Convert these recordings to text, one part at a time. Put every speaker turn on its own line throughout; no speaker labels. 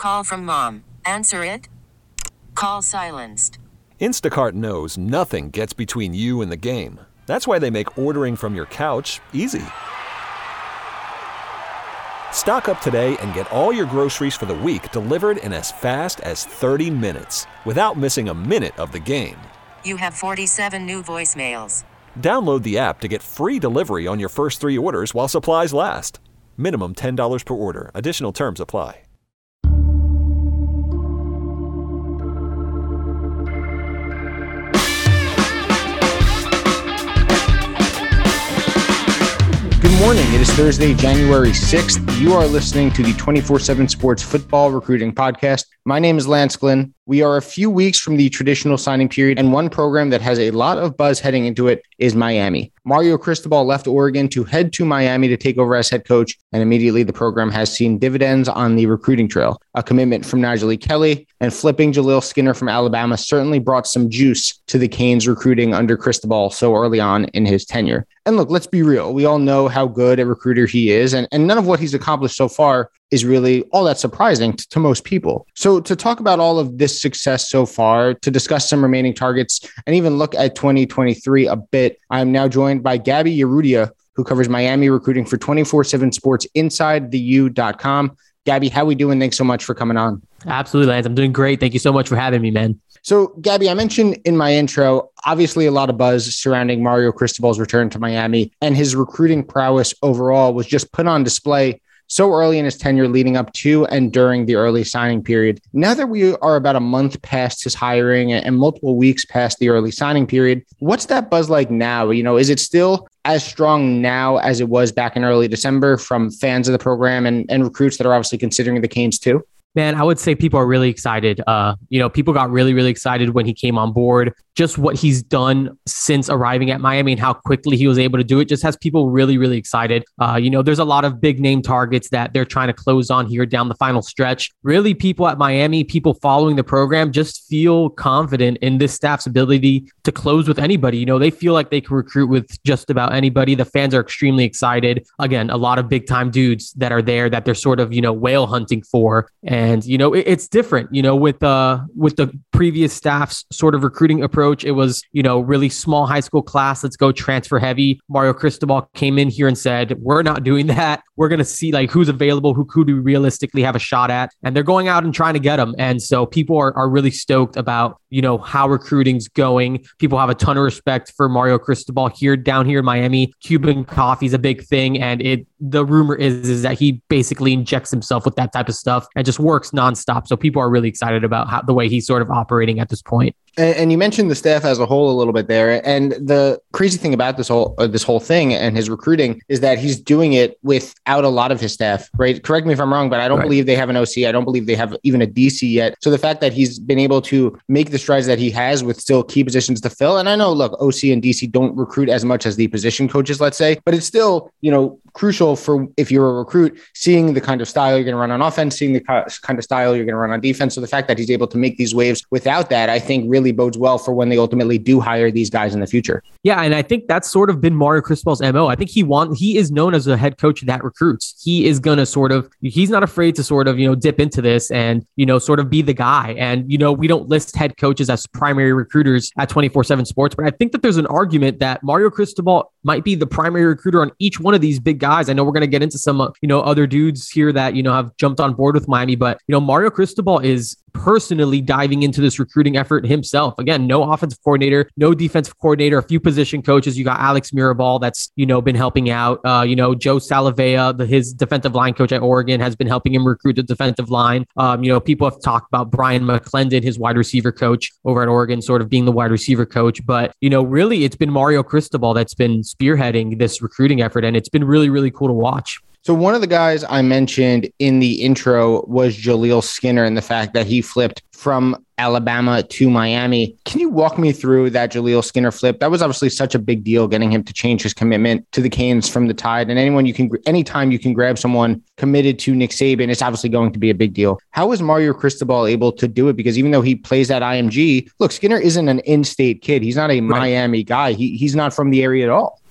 Call from mom. Answer it. Call silenced.
Instacart knows nothing gets between you and the game. That's why they make ordering from your couch easy. Stock up today and get all your groceries for the week delivered in as fast as 30 minutes without missing a minute of the game.
You have 47 new voicemails.
Download the app to get free delivery on your first 3 orders while supplies last. Minimum $10 per order. Additional terms apply.
Good morning. It is Thursday, January 6th. You are listening to the 24/7 Sports Football Recruiting Podcast. My name is Lance Glynn. We are a few weeks from the traditional signing period, and one program that has a lot of buzz heading into it is Miami. Mario Cristobal left Oregon to head to Miami to take over as head coach, and immediately the program has seen dividends on the recruiting trail. A commitment from Najee Kelly and flipping Jaleel Skinner from Alabama certainly brought some juice to the Canes recruiting under Cristobal so early on in his tenure. And look, let's be real. We all know how good a recruiter he is, and none of what he's accomplished so far is really all that surprising to most people. So to talk about all of this success so far, to discuss some remaining targets, and even look at 2023 a bit, I'm now joined by Gabby Yarudia, who covers Miami recruiting for 24/7 Sports inside the U.com. Gabby, how we doing? Thanks so much for coming on.
Absolutely, Lance. I'm doing great. Thank you so much for having me, man.
So, Gabby, I mentioned in my intro, obviously a lot of buzz surrounding Mario Cristobal's return to Miami, and his recruiting prowess overall was just put on display so early in his tenure leading up to and during the early signing period. Now that we are about a month past his hiring and multiple weeks past the early signing period, what's that buzz like now? You know, is it still as strong now as it was back in early December from fans of the program and recruits that are obviously considering the Canes too?
Man, I would say people are really excited. People got really, really excited when he came on board. Just what he's done since arriving at Miami and how quickly he was able to do it just has people really, really excited. There's a lot of big name targets that they're trying to close on here down the final stretch. Really, people at Miami, people following the program just feel confident in this staff's ability to close with anybody. You know, they feel like they can recruit with just about anybody. The fans are extremely excited. Again, a lot of big time dudes that are there that they're sort of, whale hunting for. And, it's different, with the previous staff's sort of recruiting approach. It was, really small high school class. Let's go transfer heavy. Mario Cristobal came in here and said, we're not doing that. We're going to see who's available, who could we realistically have a shot at. And they're going out and trying to get them. And so people are really stoked about, how recruiting's going. People have a ton of respect for Mario Cristobal down here in Miami. Cuban coffee is a big thing. And the rumor is that he basically injects himself with that type of stuff and just works nonstop. So people are really excited about the way he's sort of operating at this point.
And you mentioned the staff as a whole a little bit there. And the crazy thing about this whole thing and his recruiting is that he's doing it without a lot of his staff, right? Correct me if I'm wrong, but I don't believe they have an OC. I don't believe they have even a DC yet. So the fact that he's been able to make the strides that he has with still key positions to fill. And I know, look, OC and DC don't recruit as much as the position coaches, let's say, but it's still, crucial for if you're a recruit, seeing the kind of style you're going to run on offense, seeing the kind of style you're going to run on defense. So the fact that he's able to make these waves without that, I think really bodes well for when they ultimately do hire these guys in the future.
Yeah, and I think that's sort of been Mario Cristobal's MO. I think he is known as a head coach that recruits. He is going to he's not afraid to sort of, dip into this and, sort of be the guy. And, we don't list head coaches as primary recruiters at 24/7 Sports, but I think that there's an argument that Mario Cristobal might be the primary recruiter on each one of these big guys. I know we're going to get into some, other dudes here that, have jumped on board with Miami, but, Mario Cristobal is personally diving into this recruiting effort himself. Again, no offensive coordinator, no defensive coordinator, a few position coaches. You got Alex Mirabal that's, been helping out. Joe Salavea, his defensive line coach at Oregon, has been helping him recruit the defensive line. People have talked about Brian McClendon, his wide receiver coach over at Oregon, sort of being the wide receiver coach. But, really, it's been Mario Cristobal that's been spearheading this recruiting effort, and it's been really, really cool to watch.
So one of the guys I mentioned in the intro was Jaleel Skinner and the fact that he flipped from Alabama to Miami. Can you walk me through that Jaleel Skinner flip? That was obviously such a big deal, getting him to change his commitment to the Canes from the Tide. And anytime you can grab someone committed to Nick Saban, it's obviously going to be a big deal. How is Mario Cristobal able to do it? Because even though he plays at IMG, look, Skinner isn't an in-state kid. He's not a Miami guy. He's not from the area at all.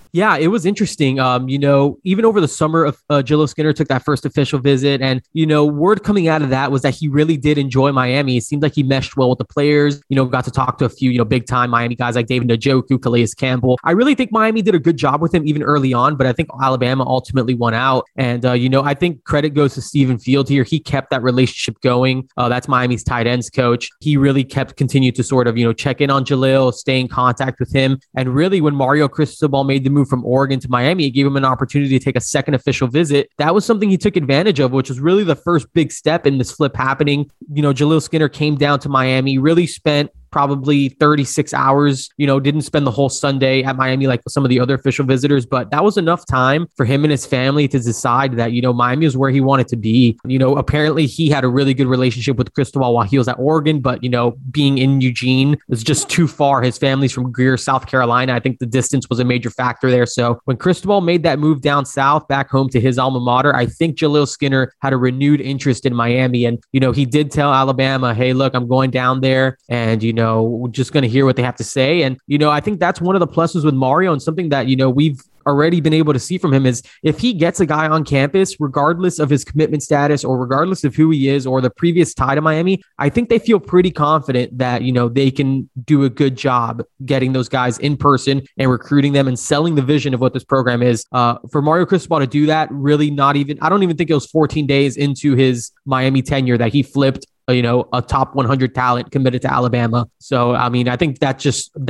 Yeah, it was interesting. Even over the summer, Jaleel Skinner took that first official visit, and word coming out of that was that he really did enjoy Miami. It seemed like he meshed well with the players. Got to talk to a few big time Miami guys like David Njoku, Calais Campbell. I really think Miami did a good job with him even early on, but I think Alabama ultimately won out. And I think credit goes to Stephen Field here. He kept that relationship going. That's Miami's tight ends coach. He really continued to sort of check in on Jaleel, stay in contact with him, and really when Mario Cristobal made the move from Oregon to Miami, it gave him an opportunity to take a second official visit. That was something he took advantage of, which was really the first big step in this flip happening. Jaleel Skinner came down to Miami, really spent probably 36 hours, didn't spend the whole Sunday at Miami like some of the other official visitors, but that was enough time for him and his family to decide that, Miami was where he wanted to be. Apparently he had a really good relationship with Cristobal while he was at Oregon, but, being in Eugene was just too far. His family's from Greer, South Carolina. I think the distance was a major factor there. So when Cristobal made that move down south back home to his alma mater, I think Jaleel Skinner had a renewed interest in Miami. And, he did tell Alabama, hey, look, I'm going down there and, we're just going to hear what they have to say. And, I think that's one of the pluses with Mario, and something that, we've already been able to see from him is if he gets a guy on campus, regardless of his commitment status or regardless of who he is or the previous tie to Miami, I think they feel pretty confident that, they can do a good job getting those guys in person and recruiting them and selling the vision of what this program is. For Mario Cristobal to do that, really I don't even think it was 14 days into his Miami tenure that he flipped a top 100 talent committed to Alabama. So, I think that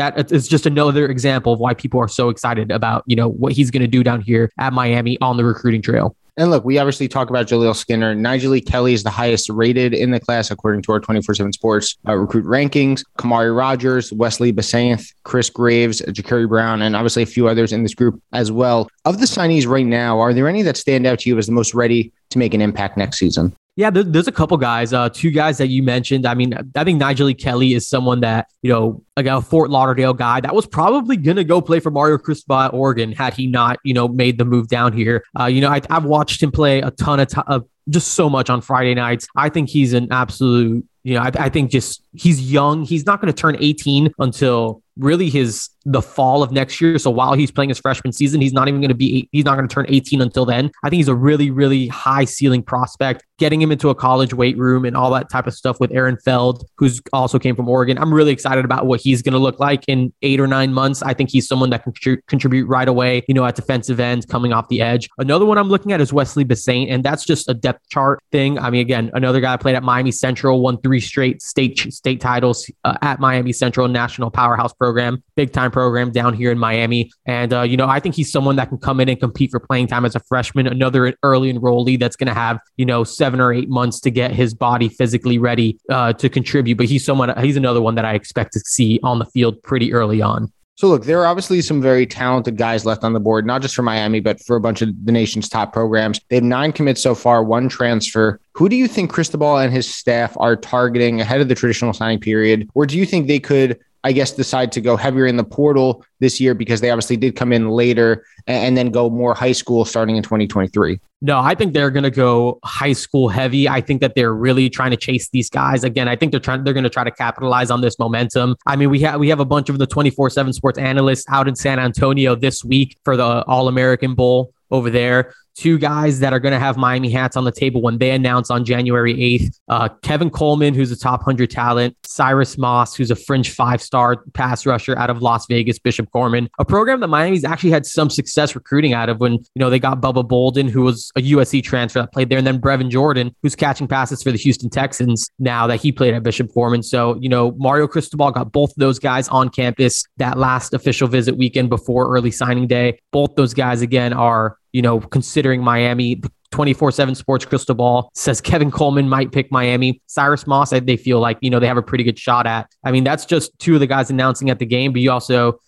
is just another example of why people are so excited about, what he's going to do down here at Miami on the recruiting trail.
And look, we obviously talk about Jaleel Skinner. Nyjalik Kelly is the highest rated in the class, according to our 24/7 Sports recruit rankings. Kamari Rogers, Wesley Basanth, Chris Graves, Ja'Carri Brown, and obviously a few others in this group as well. Of the signees right now, are there any that stand out to you as the most ready to make an impact next season?
Yeah, there's a couple guys, two guys that you mentioned. I think Nyjalik Kelly is someone that, like a Fort Lauderdale guy that was probably going to go play for Mario Cristobal at Oregon had he not, made the move down here. I've watched him play a ton of just so much on Friday nights. I think he's an absolute, I think just he's young. He's not going to turn 18 until really the fall of next year. So while he's playing his freshman season, he's not going to turn 18 until then. I think he's a really, really high ceiling prospect. Getting him into a college weight room and all that type of stuff with Aaron Feld, who's also came from Oregon. I'm really excited about what he's going to look like in 8 or 9 months. I think he's someone that can contribute right away, at defensive end coming off the edge. Another one I'm looking at is Wesley Basanth, and that's just a depth chart thing. Again, another guy played at Miami Central, won 3 straight state titles at Miami Central, national powerhouse program, big time program down here in Miami. And, I think he's someone that can come in and compete for playing time as a freshman, another early enrollee that's going to have, 7 or 8 months to get his body physically ready to contribute. But he's another one that I expect to see on the field pretty early on.
So look, there are obviously some very talented guys left on the board, not just for Miami, but for a bunch of the nation's top programs. They have 9 commits so far, 1 transfer. Who do you think Cristobal and his staff are targeting ahead of the traditional signing period? Or do you think they could, decide to go heavier in the portal this year because they obviously did come in later and then go more high school starting in 2023?
No, I think they're going to go high school heavy. I think that they're really trying to chase these guys. Again, I think they're going to try to capitalize on this momentum. We have a bunch of the 24/7 Sports analysts out in San Antonio this week for the All-American Bowl over there. 2 guys that are going to have Miami hats on the table when they announce on January 8th. Kevin Coleman, who's a top 100 talent. Cyrus Moss, who's a fringe 5-star pass rusher out of Las Vegas, Bishop Gorman, a program that Miami's actually had some success recruiting out of when, they got Bubba Bolden, who was a USC transfer that played there, and then Brevin Jordan, who's catching passes for the Houston Texans now that he played at Bishop Gorman. So, Mario Cristobal got both of those guys on campus that last official visit weekend before early signing day. Both those guys, again, are considering Miami. The 24/7 Sports crystal ball says Kevin Coleman might pick Miami. Cyrus Moss, they feel like, they have a pretty good shot at. That's just 2 of the guys announcing at the game, but you also,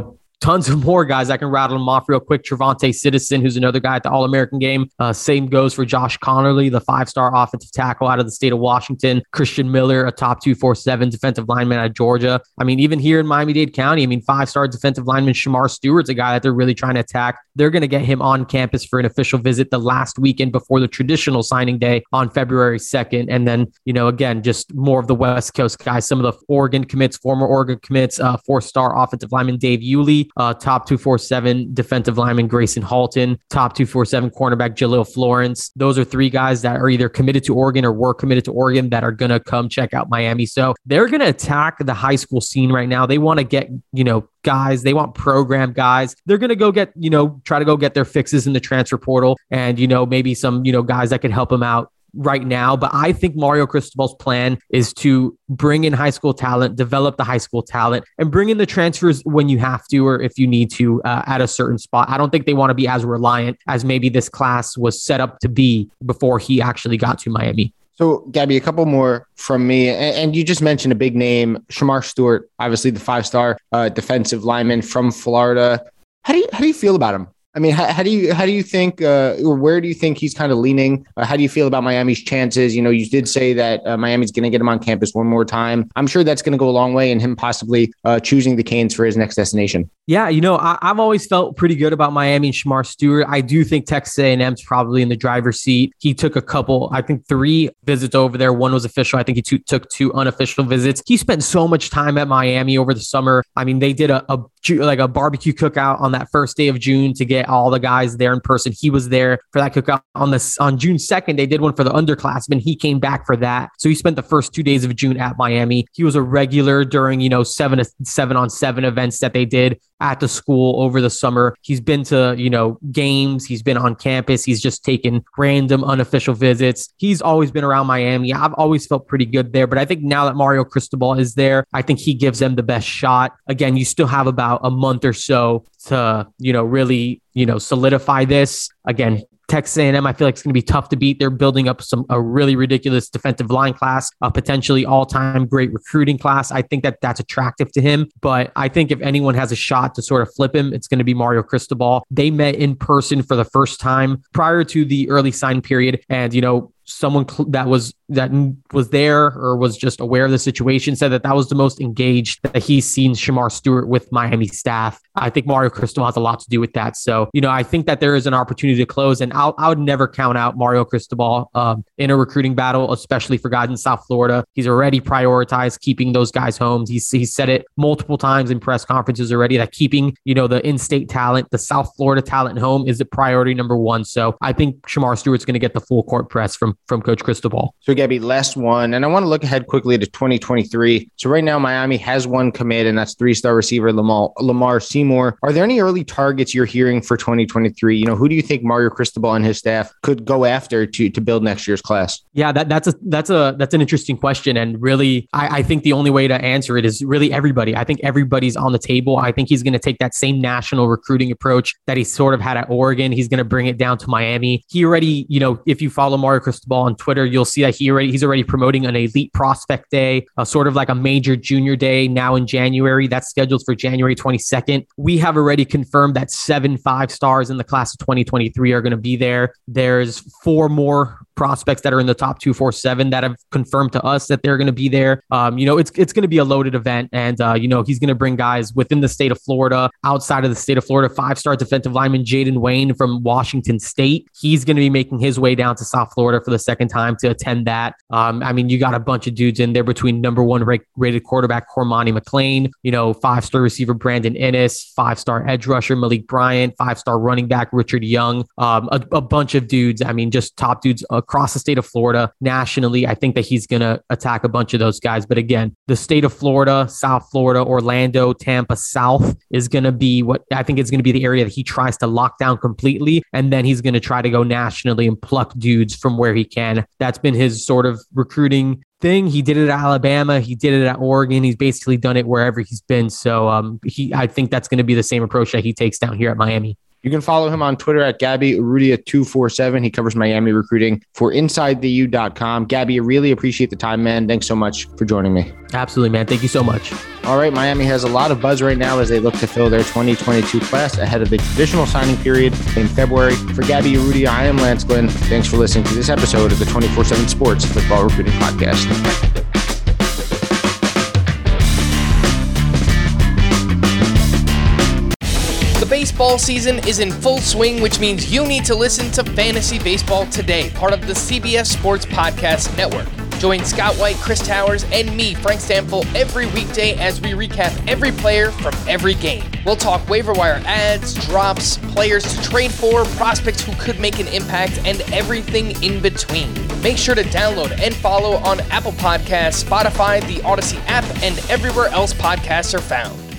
tons of more guys. I can rattle them off real quick. Trevante Citizen, who's another guy at the All-American game. Same goes for Josh Connerly, the 5-star offensive tackle out of the state of Washington. Christian Miller, a top 247 defensive lineman out of Georgia. Even here in Miami-Dade County, 5-star defensive lineman Shamar Stewart's a guy that they're really trying to attack. They're going to get him on campus for an official visit the last weekend before the traditional signing day on February 2nd. And then, again, just more of the West Coast guys. Some of the Oregon commits, former Oregon commits, 4-star offensive lineman Dave Yulee, top 247 defensive lineman Grayson Halton, top 247 cornerback Jaleel Florence. Those are three guys that are either committed to Oregon or were committed to Oregon that are going to come check out Miami. So they're going to attack the high school scene right now. They want to get, guys, they want program guys. They're going to go get, try to go get their fixes in the transfer portal and, maybe some, guys that could help them out right now. But I think Mario Cristobal's plan is to bring in high school talent, develop the high school talent, and bring in the transfers when you have to or if you need to at a certain spot. I don't think they want to be as reliant as maybe this class was set up to be before he actually got to Miami.
So, Gabby, a couple more from me. And you just mentioned a big name, Shemar Stewart, obviously the 5-star defensive lineman from Florida. How do you feel about him? I mean, how do you think, or where do you think he's kind of leaning? How do you feel about Miami's chances? You did say that Miami's going to get him on campus one more time. I'm sure that's going to go a long way in him possibly choosing the Canes for his next destination.
Yeah, I've always felt pretty good about Miami and Shemar Stewart. I do think Texas A&M's probably in the driver's seat. He took 3 visits over there. One was official. I think he took 2 unofficial visits. He spent so much time at Miami over the summer. I mean, they did a barbecue cookout on that first day of June to get all the guys there in person. He was there for that cookout on June 2nd. They did one for the underclassmen. He came back for that. So he spent the first 2 days of June at Miami. He was a regular during, 7-on-7 events that they did at the school over the summer. He's been to, games. He's been on campus. He's just taken random unofficial visits. He's always been around Miami. I've always felt pretty good there. But I think now that Mario Cristobal is there, I think he gives them the best shot. Again, you still have about a month or so to, really, solidify this. Again, Texas A&M, I feel like it's going to be tough to beat. They're building up a really ridiculous defensive line class, a potentially all-time great recruiting class. I think that's attractive to him. But I think if anyone has a shot to sort of flip him, it's going to be Mario Cristobal. They met in person for the first time prior to the early sign period. And, someone that was there or was just aware of the situation said that was the most engaged that he's seen Shemar Stewart with Miami staff. I think Mario Cristobal has a lot to do with that. So, I think that there is an opportunity to close, and I would never count out Mario Cristobal in a recruiting battle, especially for guys in South Florida. He's already prioritized keeping those guys home. He's said it multiple times in press conferences already that keeping, the in-state talent, the South Florida talent home is the priority number one. So I think Shemar Stewart's going to get the full court press from Coach Cristobal.
So Gabby, last one, and I want to look ahead quickly to 2023. So right now, Miami has one commit, and that's 3-star receiver Lamar Seymour. Are there any early targets you're hearing for 2023? Who do you think Mario Cristobal and his staff could go after to build next year's class?
Yeah, that's an interesting question, and really, I think the only way to answer it is really everybody. I think everybody's on the table. I think he's going to take that same national recruiting approach that he sort of had at Oregon. He's going to bring it down to Miami. He already, if you follow Mario Cristobal on Twitter, you'll see that he's already promoting an elite prospect day, sort of like a major junior day now in January. That's scheduled for January 22nd. We have already confirmed that 7 5-stars in the class of 2023 are going to be there. There's 4 more prospects that are in the top 247 that have confirmed to us that they're going to be there. It's going to be a loaded event, and he's going to bring guys within the state of Florida, outside of the state of Florida. 5-star defensive lineman Jaden Wayne from Washington State. He's going to be making his way down to South Florida for the second time to attend that. You got a bunch of dudes in there between number 1 rated quarterback Cormani McClain, 5-star receiver Brandon Ennis, 5-star edge rusher Malik Bryant, 5-star running back Richard Young, a bunch of dudes. Just top dudes across the state of Florida. Nationally, I think that he's going to attack a bunch of those guys. But again, the state of Florida, South Florida, Orlando, Tampa, South is going to be what I think is going to be the area that he tries to lock down completely. And then he's going to try to go nationally and pluck dudes from where he can. That's been his sort of recruiting thing. He did it at Alabama. He did it at Oregon. He's basically done it wherever he's been. So I think that's going to be the same approach that he takes down here at Miami.
You can follow him on Twitter at Gabby Urrutia247. He covers Miami recruiting for InsideTheU.com. Gabby, I really appreciate the time, man. Thanks so much for joining me.
Absolutely, man. Thank you so much.
All right, Miami has a lot of buzz right now as they look to fill their 2022 class ahead of the traditional signing period in February. For Gabby Urrutia, I am Lance Glynn. Thanks for listening to this episode of the 24/7 Sports Football Recruiting Podcast.
Baseball season is in full swing, which means you need to listen to Fantasy Baseball Today, part of the CBS Sports Podcast Network. Join Scott White, Chris Towers, and me, Frank Stample, every weekday as we recap every player from every game. We'll talk waiver wire ads, drops, players to trade for, prospects who could make an impact, and everything in between. Make sure to download and follow on Apple Podcasts, Spotify, the Odyssey app, and everywhere else podcasts are found.